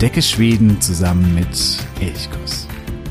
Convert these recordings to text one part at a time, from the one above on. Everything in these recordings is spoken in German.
Entdecke Schweden zusammen mit Elchkuss.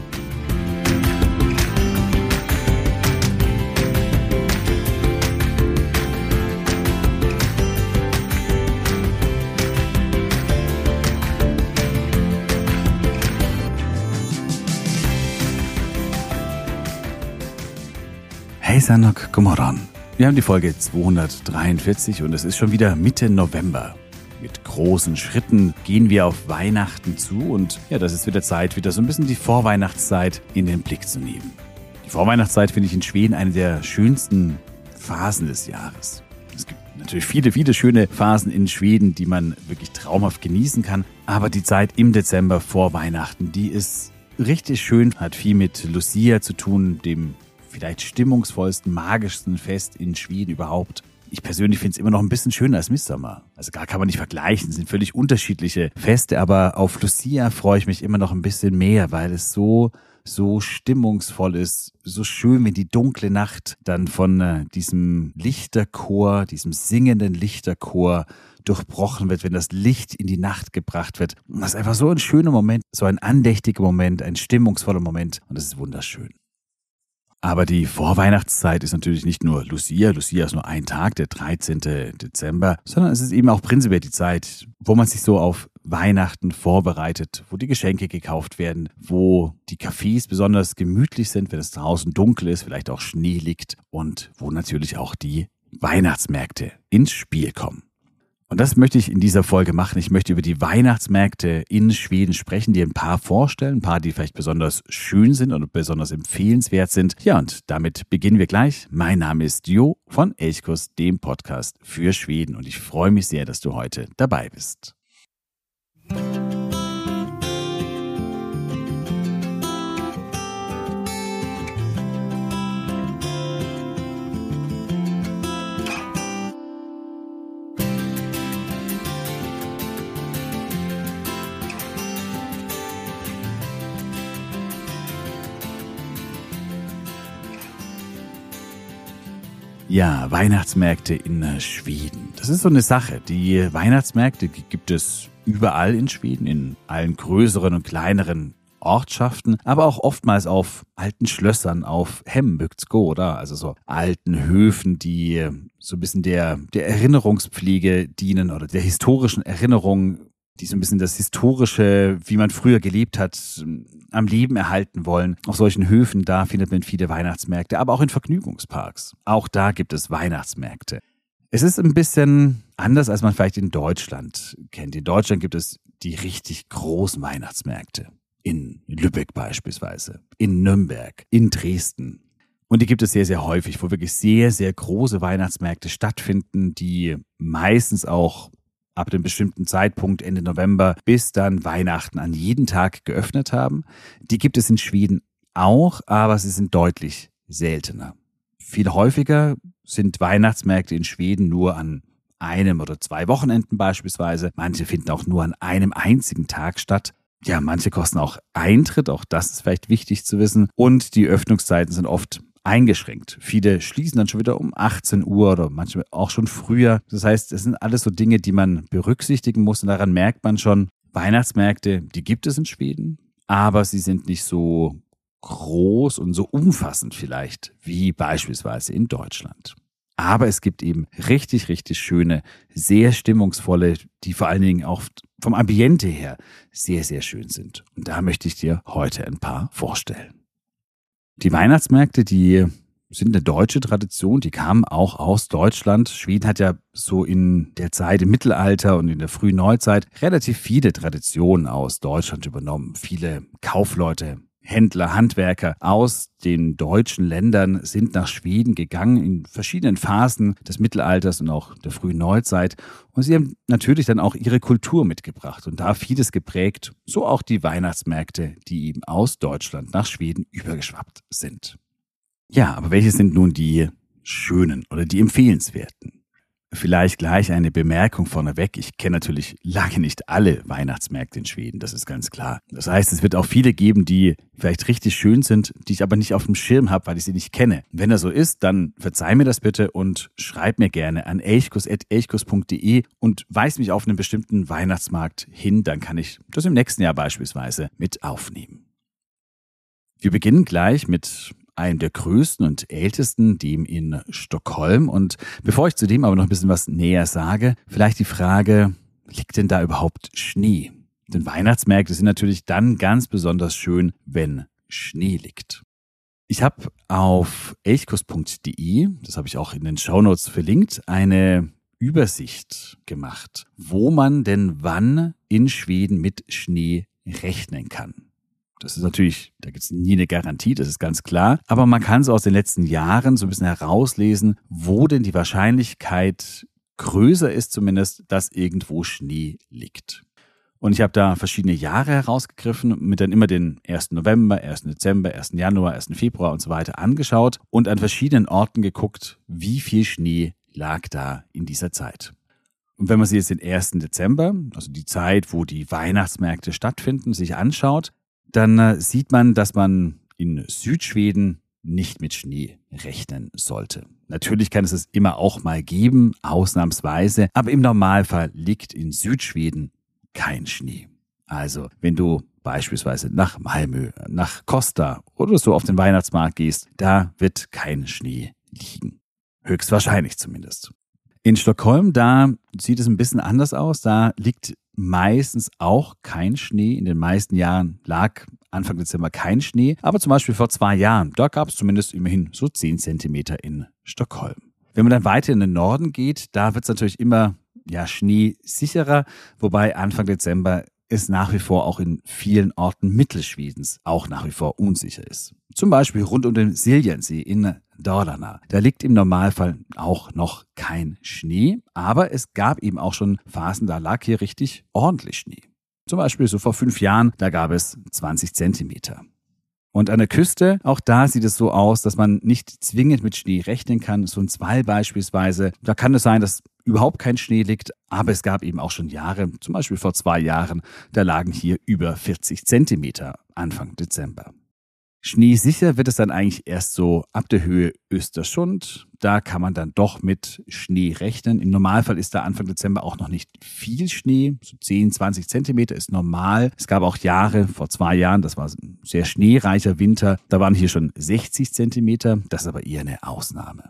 Hey Sanok, godmorgon. Wir haben die Folge 243 und es ist schon wieder Mitte November. Mit großen Schritten gehen wir auf Weihnachten zu und ja, das ist wieder Zeit, wieder so ein bisschen die Vorweihnachtszeit in den Blick zu nehmen. Die Vorweihnachtszeit finde ich in Schweden eine der schönsten Phasen des Jahres. Es gibt natürlich viele schöne Phasen in Schweden, die man wirklich traumhaft genießen kann, aber die Zeit im Dezember vor Weihnachten, die ist richtig schön, hat viel mit Lucia zu tun, dem vielleicht stimmungsvollsten, magischsten Fest in Schweden überhaupt. Ich persönlich finde es immer noch ein bisschen schöner als Midsommar. Also gar kann man nicht vergleichen, es sind völlig unterschiedliche Feste, aber auf Lucia freue ich mich immer noch ein bisschen mehr, weil es so stimmungsvoll ist, so schön, wenn die dunkle Nacht dann von diesem Lichterchor, diesem singenden Lichterchor durchbrochen wird, wenn das Licht in die Nacht gebracht wird. Das ist einfach so ein schöner Moment, so ein andächtiger Moment, ein stimmungsvoller Moment und das ist wunderschön. Aber die Vorweihnachtszeit ist natürlich nicht nur Lucia. Lucia ist nur ein Tag, der 13. Dezember, sondern es ist eben auch prinzipiell die Zeit, wo man sich so auf Weihnachten vorbereitet, wo die Geschenke gekauft werden, wo die Cafés besonders gemütlich sind, wenn es draußen dunkel ist, vielleicht auch Schnee liegt und wo natürlich auch die Weihnachtsmärkte ins Spiel kommen. Und das möchte ich in dieser Folge machen. Ich möchte über die Weihnachtsmärkte in Schweden sprechen, dir ein paar vorstellen, ein paar, die vielleicht besonders schön sind und besonders empfehlenswert sind. Ja, und damit beginnen wir gleich. Mein Name ist Jo von Elchkuss, dem Podcast für Schweden. Und ich freue mich sehr, dass du heute dabei bist. Ja, Weihnachtsmärkte in Schweden. Das ist so eine Sache. Die Weihnachtsmärkte gibt es überall in Schweden, in allen größeren und kleineren Ortschaften, aber auch oftmals auf alten Schlössern, auf Hembygdsgårdar, oder? Also so alten Höfen, die so ein bisschen der Erinnerungspflege dienen oder der historischen Erinnerung, die so ein bisschen das Historische, wie man früher gelebt hat, am Leben erhalten wollen. Auf solchen Höfen, da findet man viele Weihnachtsmärkte, aber auch in Vergnügungsparks. Auch da gibt es Weihnachtsmärkte. Es ist ein bisschen anders, als man vielleicht in Deutschland kennt. In Deutschland gibt es die richtig großen Weihnachtsmärkte. In Lübeck beispielsweise, in Nürnberg, in Dresden. Und die gibt es sehr, sehr häufig, wo wirklich sehr, sehr große Weihnachtsmärkte stattfinden, die meistens auch ab einem bestimmten Zeitpunkt Ende November bis dann Weihnachten an jeden Tag geöffnet haben. Die gibt es in Schweden auch, aber sie sind deutlich seltener. Viel häufiger sind Weihnachtsmärkte in Schweden nur an einem oder 2 Wochenenden beispielsweise. Manche finden auch nur an einem einzigen Tag statt. Ja, manche kosten auch Eintritt, auch das ist vielleicht wichtig zu wissen. Und die Öffnungszeiten sind oft eingeschränkt. Viele schließen dann schon wieder um 18 Uhr oder manchmal auch schon früher. Das heißt, es sind alles so Dinge, die man berücksichtigen muss und daran merkt man schon, Weihnachtsmärkte, die gibt es in Schweden, aber sie sind nicht so groß und so umfassend vielleicht wie beispielsweise in Deutschland. Aber es gibt eben richtig schöne, sehr stimmungsvolle, die vor allen Dingen auch vom Ambiente her sehr, sehr schön sind. Und da möchte ich dir heute ein paar vorstellen. Die Weihnachtsmärkte, die sind eine deutsche Tradition, die kamen auch aus Deutschland. Schweden hat ja so in der Zeit im Mittelalter und in der frühen Neuzeit relativ viele Traditionen aus Deutschland übernommen. Viele Kaufleute, Händler, Handwerker aus den deutschen Ländern sind nach Schweden gegangen in verschiedenen Phasen des Mittelalters und auch der frühen Neuzeit. Und sie haben natürlich dann auch ihre Kultur mitgebracht und da vieles geprägt, so auch die Weihnachtsmärkte, die eben aus Deutschland nach Schweden übergeschwappt sind. Ja, aber welche sind nun die schönen oder die empfehlenswerten? Vielleicht gleich eine Bemerkung vorneweg. Ich kenne natürlich lange nicht alle Weihnachtsmärkte in Schweden, das ist ganz klar. Das heißt, es wird auch viele geben, die vielleicht richtig schön sind, die ich aber nicht auf dem Schirm habe, weil ich sie nicht kenne. Wenn das so ist, dann verzeih mir das bitte und schreib mir gerne an elchkus@elchkus.de und weis mich auf einen bestimmten Weihnachtsmarkt hin, dann kann ich das im nächsten Jahr beispielsweise mit aufnehmen. Wir beginnen gleich mit einem der größten und ältesten, dem in Stockholm. Und bevor ich zu dem aber noch ein bisschen was näher sage, vielleicht die Frage, liegt denn da überhaupt Schnee? Denn Weihnachtsmärkte sind natürlich dann ganz besonders schön, wenn Schnee liegt. Ich habe auf elchkus.de, das habe ich auch in den Shownotes verlinkt, eine Übersicht gemacht, wo man denn wann in Schweden mit Schnee rechnen kann. Das ist natürlich, da gibt es nie eine Garantie, das ist ganz klar. Aber man kann so aus den letzten Jahren so ein bisschen herauslesen, wo denn die Wahrscheinlichkeit größer ist zumindest, dass irgendwo Schnee liegt. Und ich habe da verschiedene Jahre herausgegriffen, mit dann immer den 1. November, 1. Dezember, 1. Januar, 1. Februar und so weiter angeschaut und an verschiedenen Orten geguckt, wie viel Schnee lag da in dieser Zeit. Und wenn man sich jetzt den 1. Dezember, also die Zeit, wo die Weihnachtsmärkte stattfinden, sich anschaut, dann sieht man, dass man in Südschweden nicht mit Schnee rechnen sollte. Natürlich kann es es immer auch mal geben, ausnahmsweise, aber im Normalfall liegt in Südschweden kein Schnee. Also, wenn du beispielsweise nach Malmö, nach Kosta oder so auf den Weihnachtsmarkt gehst, da wird kein Schnee liegen. Höchstwahrscheinlich zumindest. In Stockholm, da sieht es ein bisschen anders aus. Da liegt meistens auch kein Schnee. In den meisten Jahren lag Anfang Dezember kein Schnee. Aber zum Beispiel vor 2 Jahren, da gab es zumindest immerhin so 10 Zentimeter in Stockholm. Wenn man dann weiter in den Norden geht, da wird es natürlich immer schneesicherer. Wobei Anfang Dezember es nach wie vor auch in vielen Orten Mittelschwedens auch nach wie vor unsicher ist. Zum Beispiel rund um den Siljansee in Dalarna. Da liegt im Normalfall auch noch kein Schnee, aber es gab eben auch schon Phasen, da lag hier richtig ordentlich Schnee. Zum Beispiel so vor 5 Jahren, da gab es 20 Zentimeter. Und an der Küste, auch da sieht es so aus, dass man nicht zwingend mit Schnee rechnen kann. So in Sval beispielsweise, da kann es sein, dass überhaupt kein Schnee liegt, aber es gab eben auch schon Jahre, zum Beispiel vor 2 Jahren, da lagen hier über 40 Zentimeter Anfang Dezember. Schneesicher wird es dann eigentlich erst so ab der Höhe Östersund. Da kann man dann doch mit Schnee rechnen. Im Normalfall ist da Anfang Dezember auch noch nicht viel Schnee. So 10, 20 Zentimeter ist normal. Es gab auch Jahre, vor 2 Jahren, das war ein sehr schneereicher Winter. Da waren hier schon 60 Zentimeter. Das ist aber eher eine Ausnahme.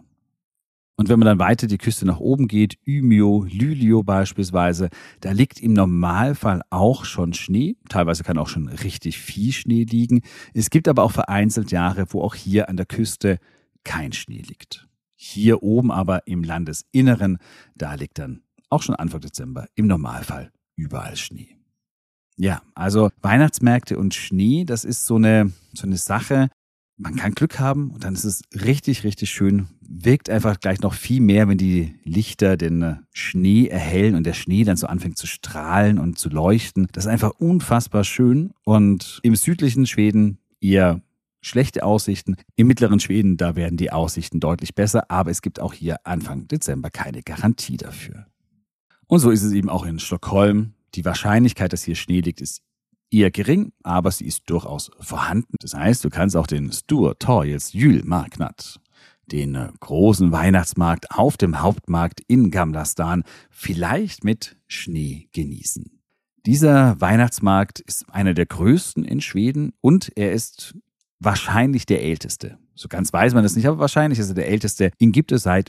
Und wenn man dann weiter die Küste nach oben geht, Umeå, Luleå beispielsweise, da liegt im Normalfall auch schon Schnee. Teilweise kann auch schon richtig viel Schnee liegen. Es gibt aber auch vereinzelt Jahre, wo auch hier an der Küste kein Schnee liegt. Hier oben aber im Landesinneren, da liegt dann auch schon Anfang Dezember im Normalfall überall Schnee. Ja, also Weihnachtsmärkte und Schnee, das ist so eine Sache. Man kann Glück haben und dann ist es richtig, richtig schön. Wirkt einfach gleich noch viel mehr, wenn die Lichter den Schnee erhellen und der Schnee dann so anfängt zu strahlen und zu leuchten. Das ist einfach unfassbar schön. Und im südlichen Schweden eher schlechte Aussichten. Im mittleren Schweden, da werden die Aussichten deutlich besser. Aber es gibt auch hier Anfang Dezember keine Garantie dafür. Und so ist es eben auch in Stockholm. Die Wahrscheinlichkeit, dass hier Schnee liegt, ist eher gering, aber sie ist durchaus vorhanden. Das heißt, du kannst auch den Stor Torgets Julmarknad, den großen Weihnachtsmarkt auf dem Hauptmarkt in Gamla Stan, vielleicht mit Schnee genießen. Dieser Weihnachtsmarkt ist einer der größten in Schweden und er ist wahrscheinlich der älteste. So ganz weiß man das nicht, aber wahrscheinlich ist er der älteste. Ihn gibt es seit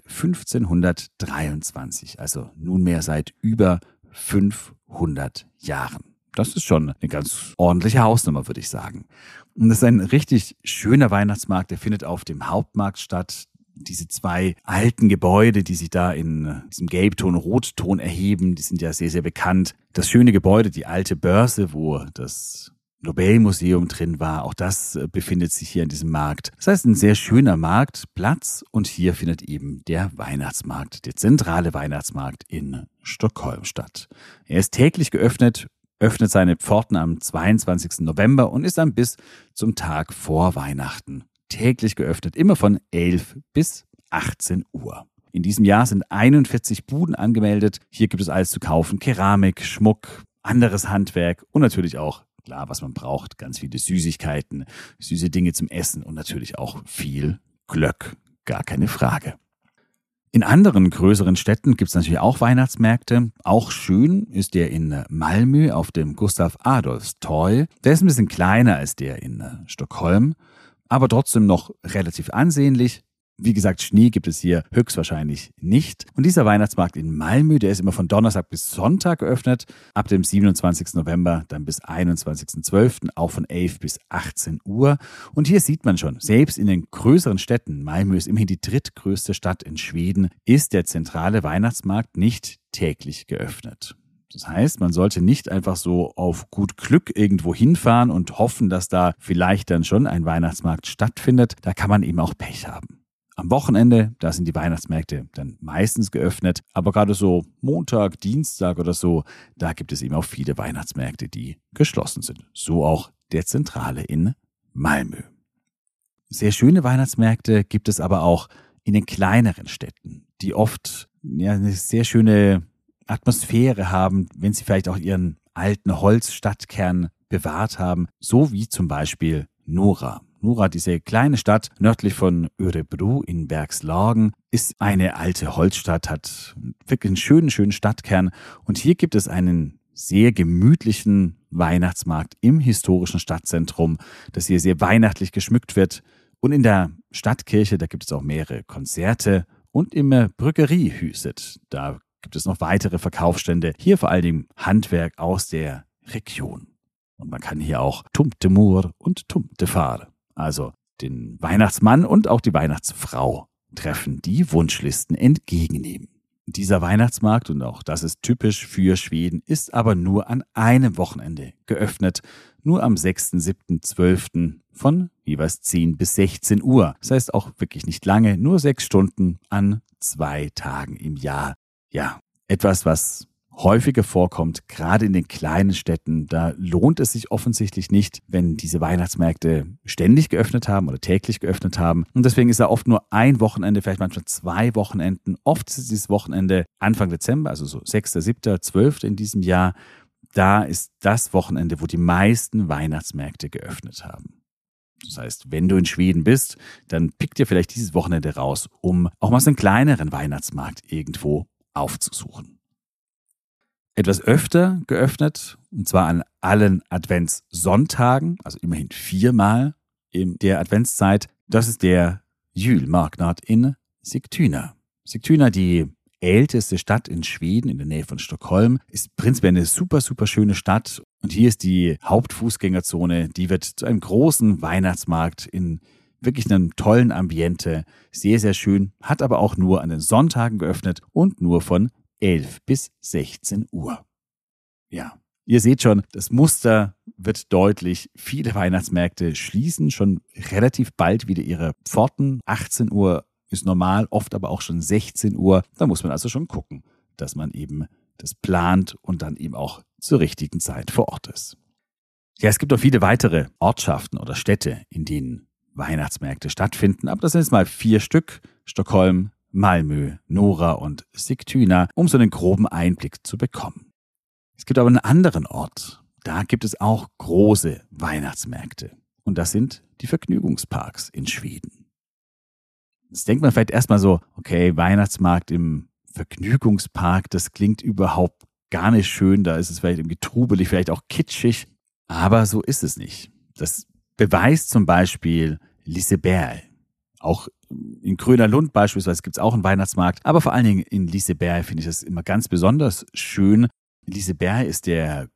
1523, also nunmehr seit über 500 Jahren. Das ist schon eine ganz ordentliche Hausnummer, würde ich sagen. Und das ist ein richtig schöner Weihnachtsmarkt, der findet auf dem Hauptmarkt statt. Diese 2 alten Gebäude, die sich da in diesem Gelbton, Rotton erheben, die sind ja sehr, sehr bekannt. Das schöne Gebäude, die alte Börse, wo das Nobelmuseum drin war, auch das befindet sich hier in diesem Markt. Das heißt, ein sehr schöner Marktplatz und hier findet eben der Weihnachtsmarkt, der zentrale Weihnachtsmarkt in Stockholm statt. Er ist täglich geöffnet, öffnet seine Pforten am 22. November und ist dann bis zum Tag vor Weihnachten täglich geöffnet, immer von 11 bis 18 Uhr. In diesem Jahr sind 41 Buden angemeldet. Hier gibt es alles zu kaufen. Keramik, Schmuck, anderes Handwerk und natürlich auch, klar, was man braucht, ganz viele Süßigkeiten, süße Dinge zum Essen und natürlich auch viel Glöck. Gar keine Frage. In anderen größeren Städten gibt es natürlich auch Weihnachtsmärkte. Auch schön ist der in Malmö auf dem Gustav Adolfs Torg. Der ist ein bisschen kleiner als der in Stockholm, aber trotzdem noch relativ ansehnlich. Wie gesagt, Schnee gibt es hier höchstwahrscheinlich nicht. Und dieser Weihnachtsmarkt in Malmö, der ist immer von Donnerstag bis Sonntag geöffnet, ab dem 27. November dann bis 21.12., auch von 11 bis 18 Uhr. Und hier sieht man schon, selbst in den größeren Städten, Malmö ist immerhin die drittgrößte Stadt in Schweden, ist der zentrale Weihnachtsmarkt nicht täglich geöffnet. Das heißt, man sollte nicht einfach so auf gut Glück irgendwo hinfahren und hoffen, dass da vielleicht dann schon ein Weihnachtsmarkt stattfindet. Da kann man eben auch Pech haben. Am Wochenende, da sind die Weihnachtsmärkte dann meistens geöffnet, aber gerade so Montag, Dienstag oder so, da gibt es eben auch viele Weihnachtsmärkte, die geschlossen sind. So auch der Zentrale in Malmö. Sehr schöne Weihnachtsmärkte gibt es aber auch in den kleineren Städten, die oft eine sehr schöne Atmosphäre haben, wenn sie vielleicht auch ihren alten Holzstadtkern bewahrt haben, so wie zum Beispiel Nora. Nora, diese kleine Stadt nördlich von Örebro in Bergslagen, ist eine alte Holzstadt, hat wirklich einen schönen Stadtkern. Und hier gibt es einen sehr gemütlichen Weihnachtsmarkt im historischen Stadtzentrum, das hier sehr weihnachtlich geschmückt wird. Und in der Stadtkirche, da gibt es auch mehrere Konzerte. Und im Bryggerihuset, da gibt es noch weitere Verkaufsstände. Hier vor allem Handwerk aus der Region. Und man kann hier auch Tomtemor und Tomtefar, also den Weihnachtsmann und auch die Weihnachtsfrau treffen, die Wunschlisten entgegennehmen. Dieser Weihnachtsmarkt, und auch das ist typisch für Schweden, ist aber nur an einem Wochenende geöffnet, nur am 6., 7., 12. von jeweils 10 bis 16 Uhr. Das heißt auch wirklich nicht lange, nur 6 Stunden an 2 Tagen im Jahr. Ja, etwas, was häufiger vorkommt, gerade in den kleinen Städten. Da lohnt es sich offensichtlich nicht, wenn diese Weihnachtsmärkte ständig geöffnet haben oder täglich geöffnet haben. Und deswegen ist da oft nur ein Wochenende, vielleicht manchmal 2 Wochenenden. Oft ist dieses Wochenende Anfang Dezember, also so 6., 7., 12. in diesem Jahr. Da ist das Wochenende, wo die meisten Weihnachtsmärkte geöffnet haben. Das heißt, wenn du in Schweden bist, dann pick dir vielleicht dieses Wochenende raus, um auch mal so einen kleineren Weihnachtsmarkt irgendwo aufzusuchen. Etwas öfter geöffnet, und zwar an allen Adventssonntagen, also immerhin 4-mal in der Adventszeit. Das ist der Julmarknad in Sigtuna. Sigtuna, die älteste Stadt in Schweden, in der Nähe von Stockholm, ist prinzipiell eine super schöne Stadt. Und hier ist die Hauptfußgängerzone, die wird zu einem großen Weihnachtsmarkt in wirklich einem tollen Ambiente. Sehr schön, hat aber auch nur an den Sonntagen geöffnet und nur von 11 bis 16 Uhr. Ja, ihr seht schon, das Muster wird deutlich. Viele Weihnachtsmärkte schließen schon relativ bald wieder ihre Pforten. 18 Uhr ist normal, oft aber auch schon 16 Uhr. Da muss man also schon gucken, dass man eben das plant und dann eben auch zur richtigen Zeit vor Ort ist. Ja, es gibt auch viele weitere Ortschaften oder Städte, in denen Weihnachtsmärkte stattfinden, aber das sind jetzt mal 4 Stück. Stockholm, Malmö, Nora und Sigtuna, um so einen groben Einblick zu bekommen. Es gibt aber einen anderen Ort, da gibt es auch große Weihnachtsmärkte. Und das sind die Vergnügungsparks in Schweden. Jetzt denkt man vielleicht erstmal so, okay, Weihnachtsmarkt im Vergnügungspark, das klingt überhaupt gar nicht schön, da ist es vielleicht irgendwie trubelig, vielleicht auch kitschig, aber so ist es nicht. Das beweist zum Beispiel Liseberg. Auch in Gröna Lund beispielsweise gibt es auch einen Weihnachtsmarkt, aber vor allen Dingen in Liseberg finde ich das immer ganz besonders schön. Liseberg ist der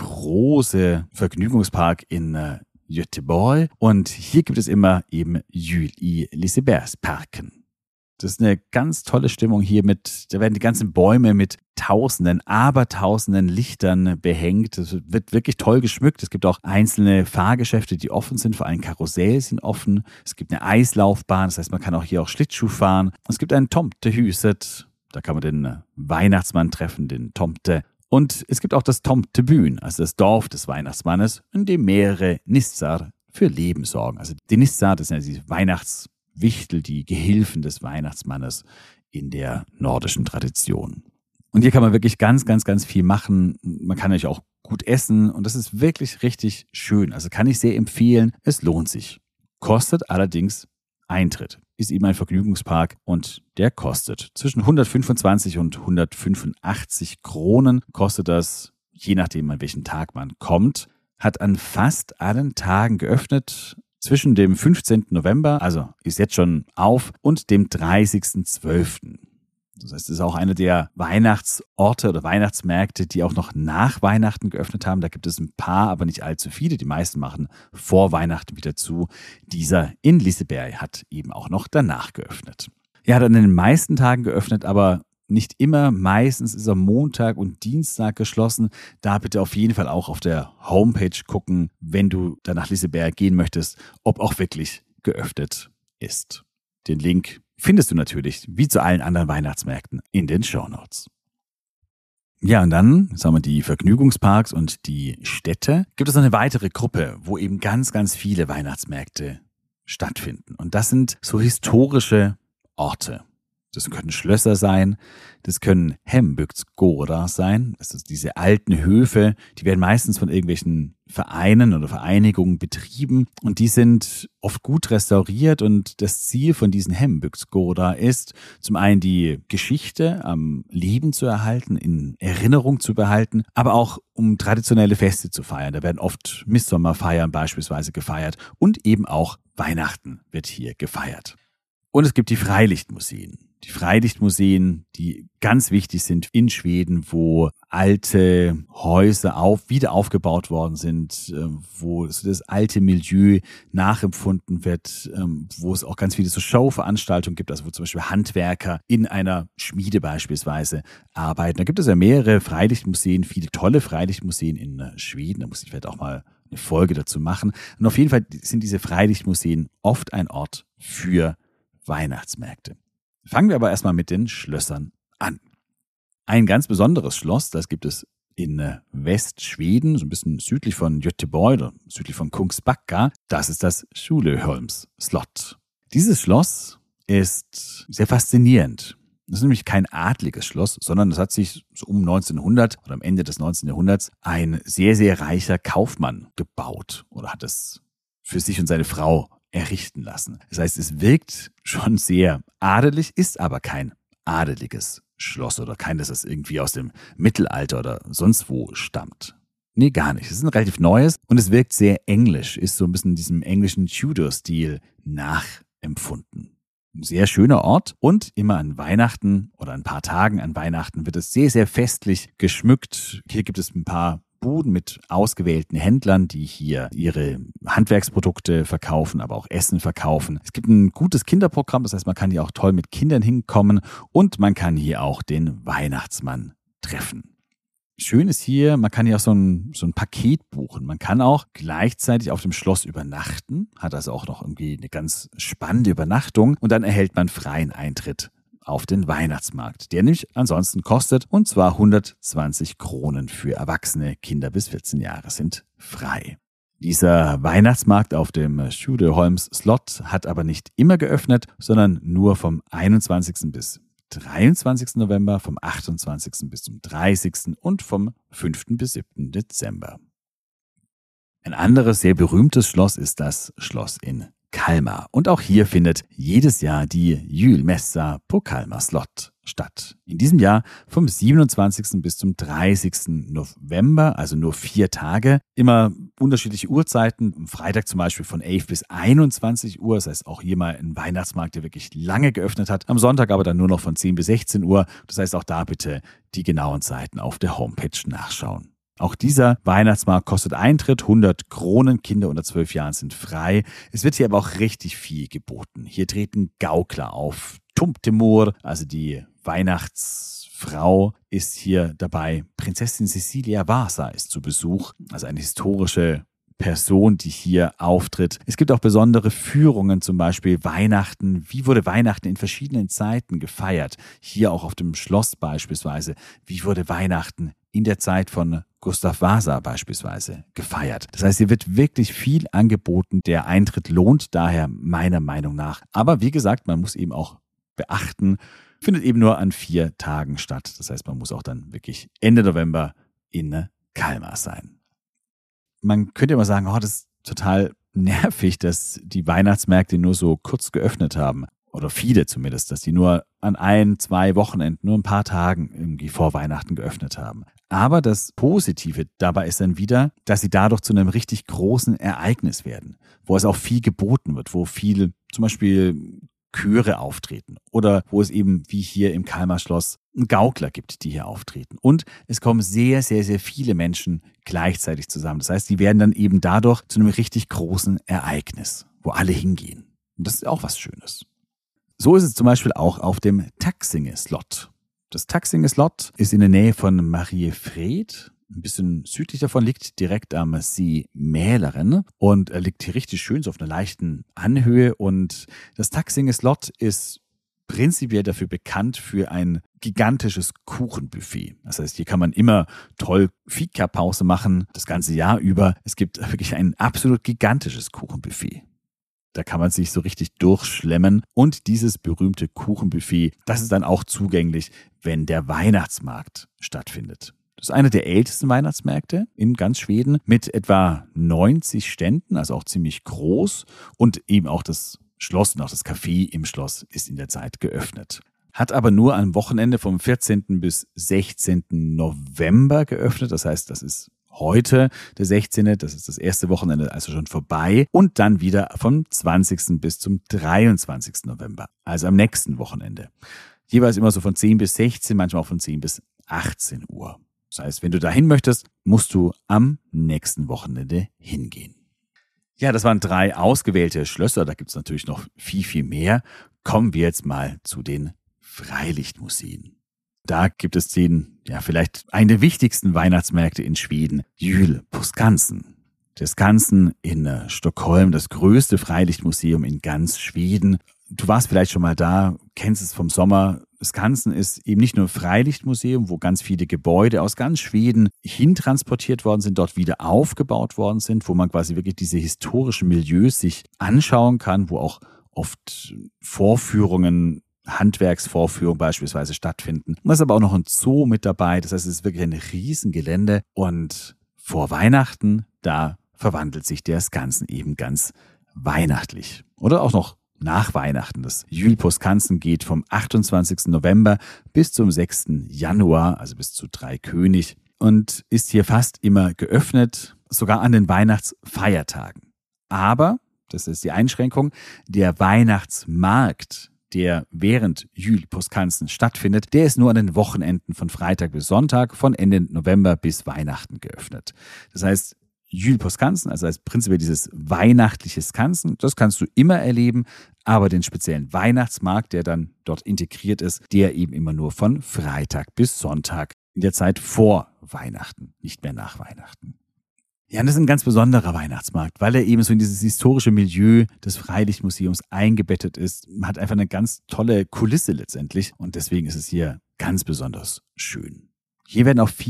große Vergnügungspark in Göteborg und hier gibt es immer eben Jul i Lisebergsparken. Das ist eine ganz tolle Stimmung hier da werden die ganzen Bäume mit abertausenden Lichtern behängt. Es wird wirklich toll geschmückt. Es gibt auch einzelne Fahrgeschäfte, die offen sind, vor allem Karussells sind offen. Es gibt eine Eislaufbahn, das heißt, man kann auch hier auch Schlittschuh fahren. Es gibt ein Tomtehuset, da kann man den Weihnachtsmann treffen, den Tomte. Und es gibt auch das Tomtebyn, also das Dorf des Weihnachtsmannes, in dem mehrere Nissar für Leben sorgen. Also die Nissar, das sind ja diese Weihnachtswichtel, die Gehilfen des Weihnachtsmannes in der nordischen Tradition. Und hier kann man wirklich ganz, ganz, ganz viel machen. Man kann natürlich auch gut essen und das ist wirklich richtig schön. Also kann ich sehr empfehlen. Es lohnt sich. Kostet allerdings Eintritt. Ist eben ein Vergnügungspark und der kostet zwischen 125 und 185 Kronen. Kostet das, je nachdem an welchen Tag man kommt. Hat an fast allen Tagen geöffnet. Zwischen dem 15. November, also ist jetzt schon auf, und dem 30.12. Das heißt, es ist auch einer der Weihnachtsorte oder Weihnachtsmärkte, die auch noch nach Weihnachten geöffnet haben. Da gibt es ein paar, aber nicht allzu viele. Die meisten machen vor Weihnachten wieder zu. Dieser in Liseberg hat eben auch noch danach geöffnet. Er hat an den meisten Tagen geöffnet, aber nicht immer. Meistens ist er Montag und Dienstag geschlossen. Da bitte auf jeden Fall auch auf der Homepage gucken, wenn du dann nach Liseberg gehen möchtest, ob auch wirklich geöffnet ist. Den Link findest du natürlich, wie zu allen anderen Weihnachtsmärkten, in den Shownotes. Ja, und dann, sagen wir, die Vergnügungsparks und die Städte, gibt es noch eine weitere Gruppe, wo eben ganz, ganz viele Weihnachtsmärkte stattfinden. Und das sind so historische Orte. Das können Schlösser sein, das können Hembygdsgårdar sein. Das ist diese alten Höfe, die werden meistens von irgendwelchen Vereinen oder Vereinigungen betrieben und die sind oft gut restauriert und das Ziel von diesen Hembygdsgårdar ist, zum einen die Geschichte am Leben zu erhalten, in Erinnerung zu behalten, aber auch um traditionelle Feste zu feiern. Da werden oft Mitsommerfeiern beispielsweise gefeiert und eben auch Weihnachten wird hier gefeiert. Und es gibt die Freilichtmuseen. Die Freilichtmuseen, die ganz wichtig sind in Schweden, wo alte Häuser wieder aufgebaut worden sind, wo das alte Milieu nachempfunden wird, wo es auch ganz viele so Showveranstaltungen gibt, also wo zum Beispiel Handwerker in einer Schmiede beispielsweise arbeiten. Da gibt es ja mehrere Freilichtmuseen, viele tolle Freilichtmuseen in Schweden. Da muss ich vielleicht auch mal eine Folge dazu machen. Und auf jeden Fall sind diese Freilichtmuseen oft ein Ort für Weihnachtsmärkte. Fangen wir aber erstmal mit den Schlössern an. Ein ganz besonderes Schloss, das gibt es in Westschweden, so ein bisschen südlich von Göteborg oder südlich von Kungsbacka. Das ist das Schuleholms Slott. Dieses Schloss ist sehr faszinierend. Das ist nämlich kein adliges Schloss, sondern das hat sich so um 1900 oder am Ende des 19. Jahrhunderts ein sehr, sehr reicher Kaufmann gebaut oder hat es für sich und seine Frau errichten lassen. Das heißt, es wirkt schon sehr adelig, ist aber kein adeliges Schloss oder kein, dass es irgendwie aus dem Mittelalter oder sonst wo stammt. Nee, gar nicht. Es ist ein relativ neues und es wirkt sehr englisch, ist so ein bisschen diesem englischen Tudor-Stil nachempfunden. Ein sehr schöner Ort und immer an Weihnachten oder ein paar Tagen an Weihnachten wird es sehr, sehr festlich geschmückt. Hier gibt es ein paar Buden mit ausgewählten Händlern, die hier ihre Handwerksprodukte verkaufen, aber auch Essen verkaufen. Es gibt ein gutes Kinderprogramm, das heißt, man kann hier auch toll mit Kindern hinkommen und man kann hier auch den Weihnachtsmann treffen. Schön ist hier, man kann hier auch so ein Paket buchen. Man kann auch gleichzeitig auf dem Schloss übernachten, hat also auch noch irgendwie eine ganz spannende Übernachtung und dann erhält man freien Eintritt auf den Weihnachtsmarkt, der nämlich ansonsten kostet, und zwar 120 Kronen für Erwachsene. Kinder bis 14 Jahre sind frei. Dieser Weihnachtsmarkt auf dem Schuleholms Slott hat aber nicht immer geöffnet, sondern nur vom 21. bis 23. November, vom 28. bis zum 30. und vom 5. bis 7. Dezember. Ein anderes sehr berühmtes Schloss ist das Schloss in Kalmar. Und auch hier findet jedes Jahr die Julmässa på Kalmar Slott statt. In diesem Jahr vom 27. bis zum 30. November, also nur 4 Tage. Immer unterschiedliche Uhrzeiten. Am Freitag zum Beispiel von 11 bis 21 Uhr. Das heißt auch hier mal ein Weihnachtsmarkt, der wirklich lange geöffnet hat. Am Sonntag aber dann nur noch von 10 bis 16 Uhr. Das heißt auch da bitte die genauen Zeiten auf der Homepage nachschauen. Auch dieser Weihnachtsmarkt kostet Eintritt, 100 Kronen, Kinder unter 12 Jahren sind frei. Es wird hier aber auch richtig viel geboten. Hier treten Gaukler auf. Tomtemor, also die Weihnachtsfrau, ist hier dabei. Prinzessin Cecilia Vasa ist zu Besuch, also eine historische Person, die hier auftritt. Es gibt auch besondere Führungen, zum Beispiel Weihnachten. Wie wurde Weihnachten in verschiedenen Zeiten gefeiert? Hier auch auf dem Schloss beispielsweise. Wie wurde Weihnachten in der Zeit von Gustav Vasa beispielsweise gefeiert? Das heißt, hier wird wirklich viel angeboten. Der Eintritt lohnt daher meiner Meinung nach. Aber wie gesagt, man muss eben auch beachten, findet eben nur an 4 Tagen statt. Das heißt, man muss auch dann wirklich Ende November in Kalmar sein. Man könnte immer sagen, das ist total nervig, dass die Weihnachtsmärkte nur so kurz geöffnet haben. Oder viele zumindest, dass die nur an 1, 2 Wochenenden, nur ein paar Tagen irgendwie vor Weihnachten geöffnet haben. Aber das Positive dabei ist dann wieder, dass sie dadurch zu einem richtig großen Ereignis werden, wo es auch viel geboten wird, wo viel zum Beispiel Chöre auftreten oder wo es eben wie hier im Kalmar Schloss einen Gaukler gibt, die hier auftreten. Und es kommen sehr, sehr, sehr viele Menschen gleichzeitig zusammen. Das heißt, die werden dann eben dadurch zu einem richtig großen Ereignis, wo alle hingehen. Und das ist auch was Schönes. So ist es zum Beispiel auch auf dem Taxinge-Slot. Das Taxinge-Slot ist in der Nähe von Mariefred, ein bisschen südlich davon, liegt direkt am See Mälaren und liegt hier richtig schön so auf einer leichten Anhöhe. Und das Taxinge-Slot ist prinzipiell dafür bekannt für ein gigantisches Kuchenbuffet. Das heißt, hier kann man immer toll Fika-Pause machen, das ganze Jahr über. Es gibt wirklich ein absolut gigantisches Kuchenbuffet. Da kann man sich so richtig durchschlemmen. Und dieses berühmte Kuchenbuffet, das ist dann auch zugänglich, wenn der Weihnachtsmarkt stattfindet. Das ist einer der ältesten Weihnachtsmärkte in ganz Schweden mit etwa 90 Ständen, also auch ziemlich groß. Und eben auch das Schloss und auch das Café im Schloss ist in der Zeit geöffnet. Hat aber nur am Wochenende vom 14. bis 16. November geöffnet. Das heißt, das ist heute der 16., das ist das erste Wochenende, also schon vorbei. Und dann wieder vom 20. bis zum 23. November, also am nächsten Wochenende. Jeweils immer so von 10 bis 16, manchmal auch von 10 bis 18 Uhr. Das heißt, wenn du dahin möchtest, musst du am nächsten Wochenende hingehen. Ja, das waren 3 ausgewählte Schlösser, da gibt es natürlich noch viel, viel mehr. Kommen wir jetzt mal zu den Freilichtmuseen. Da gibt es vielleicht einen der wichtigsten Weihnachtsmärkte in Schweden, Jylpåskansen. Das Skansen in Stockholm, das größte Freilichtmuseum in ganz Schweden. Du warst vielleicht schon mal da, kennst es vom Sommer. Skansen ist eben nicht nur ein Freilichtmuseum, wo ganz viele Gebäude aus ganz Schweden hintransportiert worden sind, dort wieder aufgebaut worden sind, wo man quasi wirklich diese historischen Milieus sich anschauen kann, wo auch oft Vorführungen, Handwerksvorführungen beispielsweise stattfinden. Und da ist aber auch noch ein Zoo mit dabei. Das heißt, es ist wirklich ein Riesengelände. Und vor Weihnachten, da verwandelt sich der Skansen eben ganz weihnachtlich. Oder auch noch nach Weihnachten. Das Jylpåskansen geht vom 28. November bis zum 6. Januar, also bis zu 3 König, und ist hier fast immer geöffnet, sogar an den Weihnachtsfeiertagen. Aber, das ist die Einschränkung, der Weihnachtsmarkt, der während Jylpåskansen stattfindet, der ist nur an den Wochenenden von Freitag bis Sonntag, von Ende November bis Weihnachten geöffnet. Das heißt, Jylpåskansen, also als prinzipiell dieses weihnachtliche Skansen, das kannst du immer erleben, aber den speziellen Weihnachtsmarkt, der dann dort integriert ist, der eben immer nur von Freitag bis Sonntag in der Zeit vor Weihnachten, nicht mehr nach Weihnachten. Ja, und das ist ein ganz besonderer Weihnachtsmarkt, weil er eben so in dieses historische Milieu des Freilichtmuseums eingebettet ist. Man hat einfach eine ganz tolle Kulisse letztendlich und deswegen ist es hier ganz besonders schön. Hier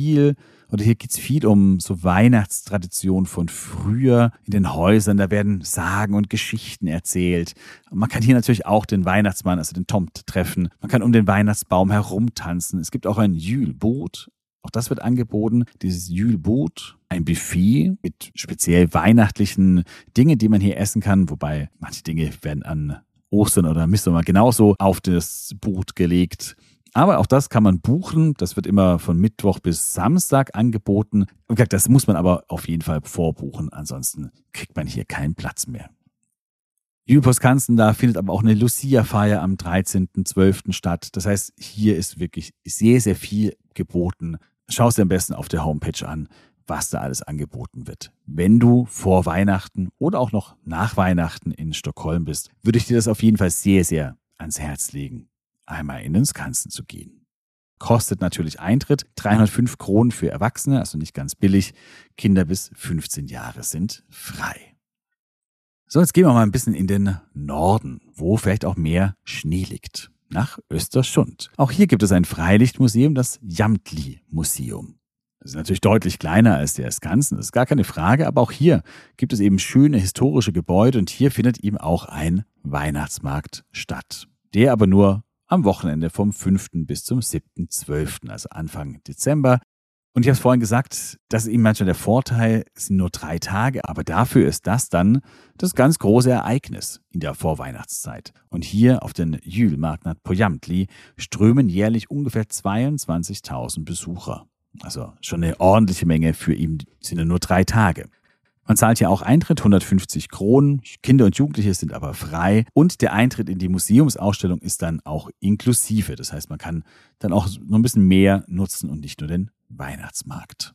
geht es viel um so Weihnachtstraditionen von früher in den Häusern. Da werden Sagen und Geschichten erzählt. Und man kann hier natürlich auch den Weihnachtsmann, also den Tomt, treffen. Man kann um den Weihnachtsbaum herumtanzen. Es gibt auch ein Jylbod. Auch das wird angeboten. Dieses Jylbod, ein Buffet mit speziell weihnachtlichen Dingen, die man hier essen kann. Wobei manche Dinge werden an Ostern oder Mitsommer genauso auf das Boot gelegt. Aber auch das kann man buchen. Das wird immer von Mittwoch bis Samstag angeboten. Und das muss man aber auf jeden Fall vorbuchen. Ansonsten kriegt man hier keinen Platz mehr. Jylpåskansen, da findet aber auch eine Lucia-Feier am 13.12. statt. Das heißt, hier ist wirklich sehr, sehr viel geboten. Schau es dir am besten auf der Homepage an, was da alles angeboten wird. Wenn du vor Weihnachten oder auch noch nach Weihnachten in Stockholm bist, würde ich dir das auf jeden Fall sehr, sehr ans Herz legen, einmal in den Skansen zu gehen. Kostet natürlich Eintritt, 305 Kronen für Erwachsene, also nicht ganz billig. Kinder bis 15 Jahre sind frei. So, jetzt gehen wir mal ein bisschen in den Norden, wo vielleicht auch mehr Schnee liegt, nach Östersund. Auch hier gibt es ein Freilichtmuseum, das Jamtli-Museum. Das ist natürlich deutlich kleiner als der Skansen, das ist gar keine Frage, aber auch hier gibt es eben schöne historische Gebäude und hier findet eben auch ein Weihnachtsmarkt statt, der aber nur am Wochenende vom 5. bis zum 7.12., also Anfang Dezember. Und ich habe es vorhin gesagt, das ist eben manchmal der Vorteil, es sind nur 3 Tage, aber dafür ist das dann das ganz große Ereignis in der Vorweihnachtszeit. Und hier auf den Julmarknad på Jamtli strömen jährlich ungefähr 22.000 Besucher. Also schon eine ordentliche Menge für eben, sind ja nur 3 Tage. Man zahlt ja auch Eintritt, 150 Kronen. Kinder und Jugendliche sind aber frei. Und der Eintritt in die Museumsausstellung ist dann auch inklusive. Das heißt, man kann dann auch noch ein bisschen mehr nutzen und nicht nur den Weihnachtsmarkt.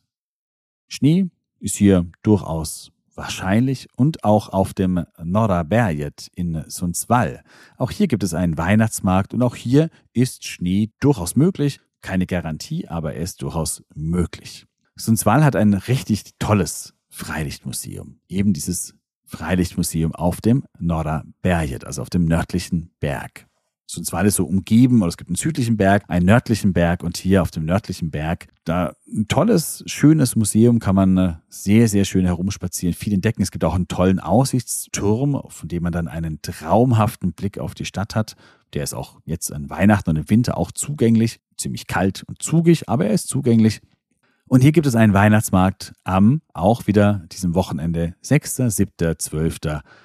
Schnee ist hier durchaus wahrscheinlich und auch auf dem Norra Berget in Sundsvall. Auch hier gibt es einen Weihnachtsmarkt und auch hier ist Schnee durchaus möglich. Keine Garantie, aber er ist durchaus möglich. Sundsvall hat ein richtig tolles Freilichtmuseum. Eben dieses Freilichtmuseum auf dem Norra Berget, also auf dem nördlichen Berg. Sundsvall ist so umgeben, oder es gibt einen südlichen Berg, einen nördlichen Berg und hier auf dem nördlichen Berg, da ein tolles, schönes Museum, kann man sehr, sehr schön herumspazieren, viel entdecken. Es gibt auch einen tollen Aussichtsturm, von dem man dann einen traumhaften Blick auf die Stadt hat. Der ist auch jetzt an Weihnachten und im Winter auch zugänglich, ziemlich kalt und zugig, aber er ist zugänglich. Und hier gibt es einen Weihnachtsmarkt am, auch wieder diesem Wochenende, 6., 7., 12.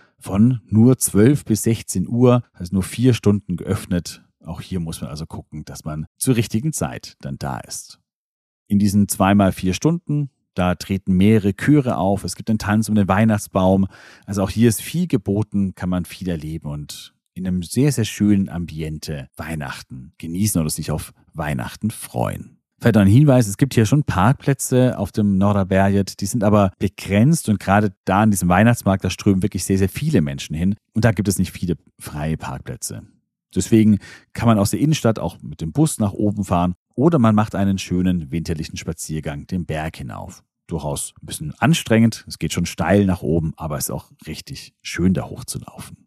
von nur 12 bis 16 Uhr, also nur 4 Stunden geöffnet. Auch hier muss man also gucken, dass man zur richtigen Zeit dann da ist. In diesen 2x4 Stunden, da treten mehrere Chöre auf, es gibt einen Tanz um den Weihnachtsbaum. Also auch hier ist viel geboten, kann man viel erleben und in einem sehr, sehr schönen Ambiente Weihnachten genießen oder sich auf Weihnachten freuen. Vielleicht noch ein Hinweis, es gibt hier schon Parkplätze auf dem Norra Berget, die sind aber begrenzt und gerade da an diesem Weihnachtsmarkt, da strömen wirklich sehr, sehr viele Menschen hin und da gibt es nicht viele freie Parkplätze. Deswegen kann man aus der Innenstadt auch mit dem Bus nach oben fahren oder man macht einen schönen winterlichen Spaziergang den Berg hinauf. Durchaus ein bisschen anstrengend, es geht schon steil nach oben, aber es ist auch richtig schön da hochzulaufen.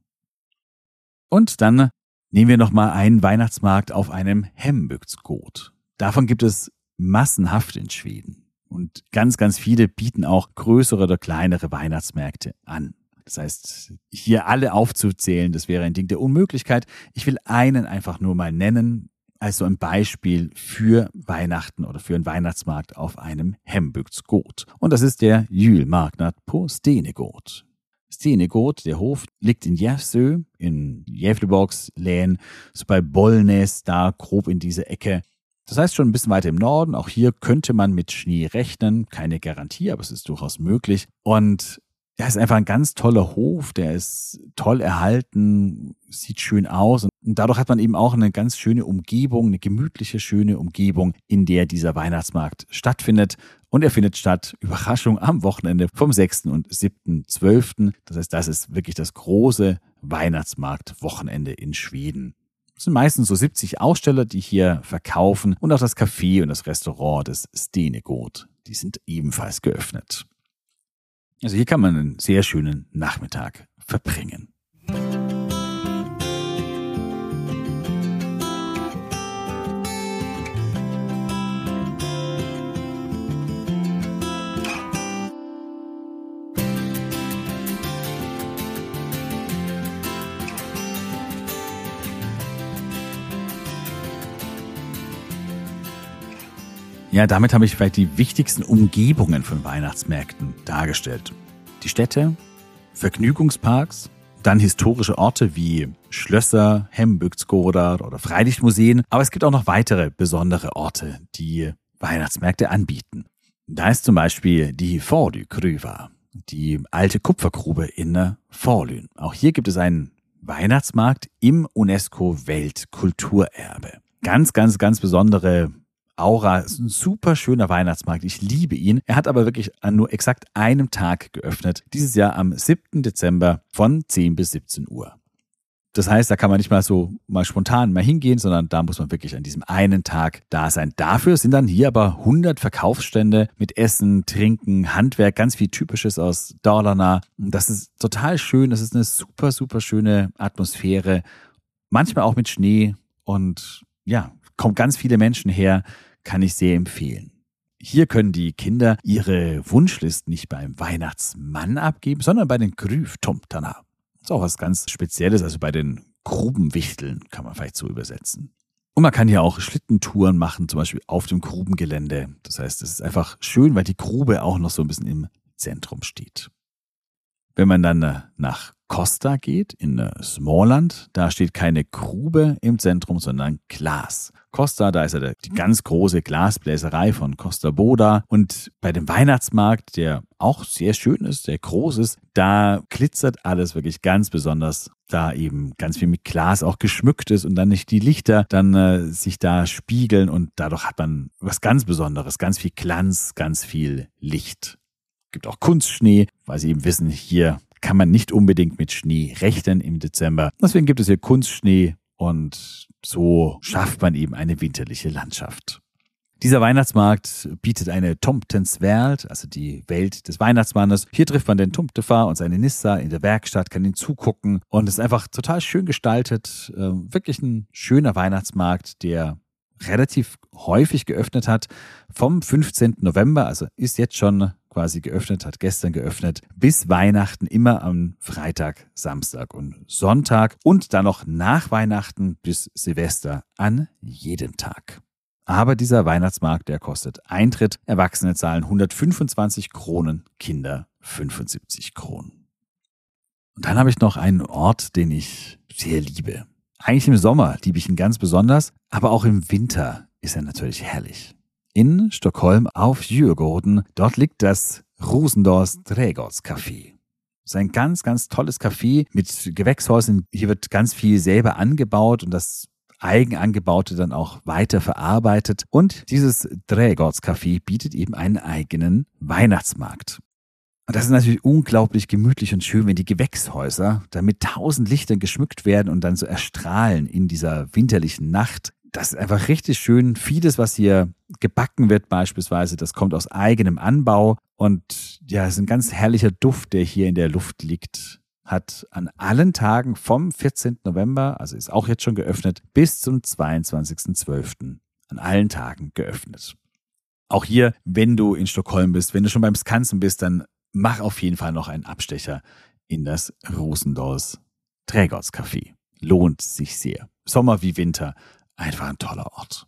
Und dann nehmen wir nochmal einen Weihnachtsmarkt auf einem Hembygdsgård. Davon gibt es massenhaft in Schweden. Und ganz, ganz viele bieten auch größere oder kleinere Weihnachtsmärkte an. Das heißt, hier alle aufzuzählen, das wäre ein Ding der Unmöglichkeit. Ich will einen einfach nur mal nennen, als so ein Beispiel für Weihnachten oder für einen Weihnachtsmarkt auf einem Hembygdsgård. Und das ist der Julmarknad på Stenegård. Stenegård, der Hof, liegt in Järvsö, in Gävleborgs län, so bei Bollnäs, da grob in diese Ecke. Das heißt schon ein bisschen weiter im Norden. Auch hier könnte man mit Schnee rechnen. Keine Garantie, aber es ist durchaus möglich. Und ja, ist einfach ein ganz toller Hof. Der ist toll erhalten, sieht schön aus. Und dadurch hat man eben auch eine ganz schöne Umgebung, eine gemütliche, schöne Umgebung, in der dieser Weihnachtsmarkt stattfindet. Und er findet statt, Überraschung, am Wochenende vom 6. und 7.12. Das heißt, das ist wirklich das große Weihnachtsmarktwochenende in Schweden. Es sind meistens so 70 Aussteller, die hier verkaufen und auch das Café und das Restaurant des Stenegård, die sind ebenfalls geöffnet. Also hier kann man einen sehr schönen Nachmittag verbringen. Ja, damit habe ich vielleicht die wichtigsten Umgebungen von Weihnachtsmärkten dargestellt. Die Städte, Vergnügungsparks, dann historische Orte wie Schlösser, Hembygdsgårdar oder Freilichtmuseen. Aber es gibt auch noch weitere besondere Orte, die Weihnachtsmärkte anbieten. Da ist zum Beispiel die Forlygruva, die alte Kupfergrube in Forlyn. Auch hier gibt es einen Weihnachtsmarkt im UNESCO-Weltkulturerbe. Ganz, ganz, ganz besondere Aura, ist ein super schöner Weihnachtsmarkt. Ich liebe ihn. Er hat aber wirklich an nur exakt einem Tag geöffnet. Dieses Jahr am 7. Dezember von 10 bis 17 Uhr. Das heißt, da kann man nicht mal so mal spontan mal hingehen, sondern da muss man wirklich an diesem einen Tag da sein. Dafür sind dann hier aber 100 Verkaufsstände mit Essen, Trinken, Handwerk, ganz viel Typisches aus Dalarna. Das ist total schön. Das ist eine super, super schöne Atmosphäre. Manchmal auch mit Schnee und ja, kommen ganz viele Menschen her, kann ich sehr empfehlen. Hier können die Kinder ihre Wunschlisten nicht beim Weihnachtsmann abgeben, sondern bei den Gryftomtarna. Das ist auch was ganz Spezielles. Also bei den Grubenwichteln, kann man vielleicht so übersetzen. Und man kann hier auch Schlittentouren machen, zum Beispiel auf dem Grubengelände. Das heißt, es ist einfach schön, weil die Grube auch noch so ein bisschen im Zentrum steht. Wenn man dann nach Kosta geht, in Småland, da steht keine Grube im Zentrum, sondern Glas. Kosta, da ist ja die ganz große Glasbläserei von Kosta Boda. Und bei dem Weihnachtsmarkt, der auch sehr schön ist, sehr groß ist, da glitzert alles wirklich ganz besonders, da eben ganz viel mit Glas auch geschmückt ist und dann nicht die Lichter dann sich da spiegeln und dadurch hat man was ganz Besonderes, ganz viel Glanz, ganz viel Licht. Es gibt auch Kunstschnee, weil Sie eben wissen, hier kann man nicht unbedingt mit Schnee rechnen im Dezember. Deswegen gibt es hier Kunstschnee und so schafft man eben eine winterliche Landschaft. Dieser Weihnachtsmarkt bietet eine Tomtensvärld, also die Welt des Weihnachtsmannes. Hier trifft man den Tomtefar und seine Nissa in der Werkstatt, kann ihn zugucken und es ist einfach total schön gestaltet. Wirklich ein schöner Weihnachtsmarkt, der relativ häufig geöffnet hat. Vom 15. November, also ist jetzt schon quasi geöffnet, hat gestern geöffnet, bis Weihnachten immer am Freitag, Samstag und Sonntag und dann noch nach Weihnachten bis Silvester an jedem Tag. Aber dieser Weihnachtsmarkt, der kostet Eintritt. Erwachsene zahlen 125 Kronen, Kinder 75 Kronen. Und dann habe ich noch einen Ort, den ich sehr liebe. Eigentlich im Sommer liebe ich ihn ganz besonders, aber auch im Winter ist er natürlich herrlich. In Stockholm auf Djurgården, dort liegt das Rosendals Trädgårdscafé. Das ist ein ganz, ganz tolles Café mit Gewächshäusern. Hier wird ganz viel selber angebaut und das Eigenangebaute dann auch weiter verarbeitet. Und dieses Trädgårdscafé bietet eben einen eigenen Weihnachtsmarkt. Und das ist natürlich unglaublich gemütlich und schön, wenn die Gewächshäuser da mit 1000 Lichtern geschmückt werden und dann so erstrahlen in dieser winterlichen Nacht. Das ist einfach richtig schön. Vieles, was hier gebacken wird beispielsweise, das kommt aus eigenem Anbau. Und ja, es ist ein ganz herrlicher Duft, der hier in der Luft liegt. Hat an allen Tagen vom 14. November, also ist auch jetzt schon geöffnet, bis zum 22.12. an allen Tagen geöffnet. Auch hier, wenn du in Stockholm bist, wenn du schon beim Skansen bist, dann mach auf jeden Fall noch einen Abstecher in das Rosendals Trädgårdscafé. Lohnt sich sehr. Sommer wie Winter. Einfach ein toller Ort.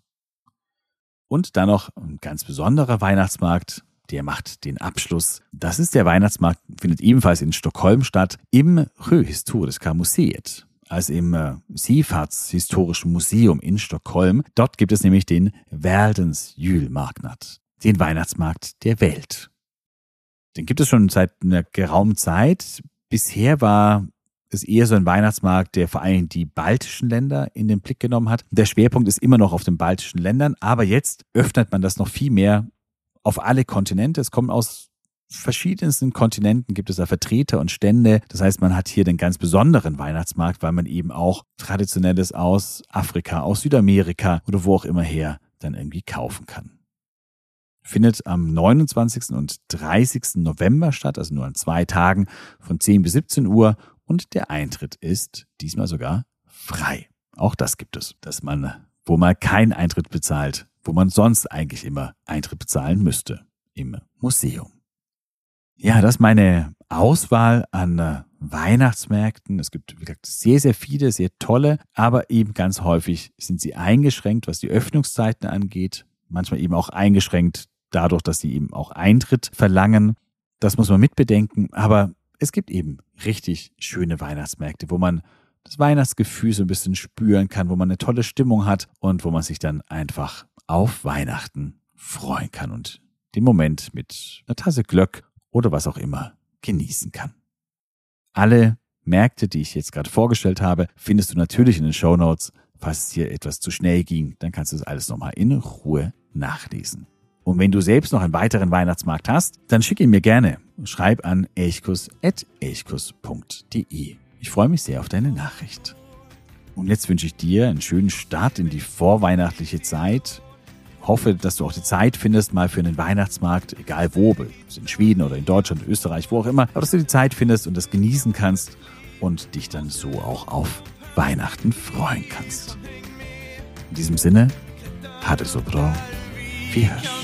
Und dann noch ein ganz besonderer Weihnachtsmarkt, der macht den Abschluss. Das ist der Weihnachtsmarkt, findet ebenfalls in Stockholm statt, im Sjöhistoriska Museet, also im Seefahrtshistorischen Museum in Stockholm. Dort gibt es nämlich den Världens Julmarknad, den Weihnachtsmarkt der Welt. Den gibt es schon seit einer geraumen Zeit. Bisher war es eher so ein Weihnachtsmarkt, der vor allem die baltischen Länder in den Blick genommen hat. Der Schwerpunkt ist immer noch auf den baltischen Ländern, aber jetzt öffnet man das noch viel mehr auf alle Kontinente. Es kommen aus verschiedensten Kontinenten, gibt es da Vertreter und Stände. Das heißt, man hat hier den ganz besonderen Weihnachtsmarkt, weil man eben auch Traditionelles aus Afrika, aus Südamerika oder wo auch immer her dann irgendwie kaufen kann. Findet am 29. und 30. November statt, also nur an 2 Tagen von 10 bis 17 Uhr. Und der Eintritt ist diesmal sogar frei. Auch das gibt es, dass man, wo man keinen Eintritt bezahlt, wo man sonst eigentlich immer Eintritt bezahlen müsste, im Museum. Ja, das ist meine Auswahl an Weihnachtsmärkten. Es gibt, wie gesagt, sehr, sehr viele, sehr tolle, aber eben ganz häufig sind sie eingeschränkt, was die Öffnungszeiten angeht. Manchmal eben auch eingeschränkt dadurch, dass sie eben auch Eintritt verlangen. Das muss man mitbedenken, aber es gibt eben richtig schöne Weihnachtsmärkte, wo man das Weihnachtsgefühl so ein bisschen spüren kann, wo man eine tolle Stimmung hat und wo man sich dann einfach auf Weihnachten freuen kann und den Moment mit einer Tasse Glögg oder was auch immer genießen kann. Alle Märkte, die ich jetzt gerade vorgestellt habe, findest du natürlich in den Shownotes. Falls es hier etwas zu schnell ging, dann kannst du das alles nochmal in Ruhe nachlesen. Und wenn du selbst noch einen weiteren Weihnachtsmarkt hast, dann schick ihn mir gerne. Schreib an elchkus@elchkus.de. Ich freue mich sehr auf deine Nachricht. Und jetzt wünsche ich dir einen schönen Start in die vorweihnachtliche Zeit. Hoffe, dass du auch die Zeit findest, mal für einen Weihnachtsmarkt, egal wo, in Schweden oder in Deutschland, Österreich, wo auch immer, aber dass du die Zeit findest und das genießen kannst und dich dann so auch auf Weihnachten freuen kannst. In diesem Sinne, ha det så bra. Wir hören.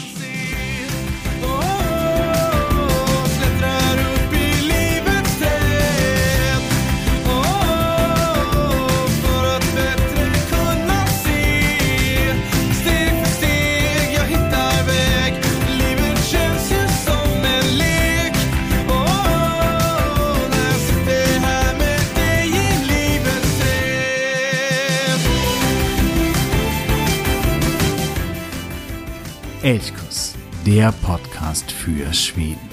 Elchkuss, der Podcast für Schweden.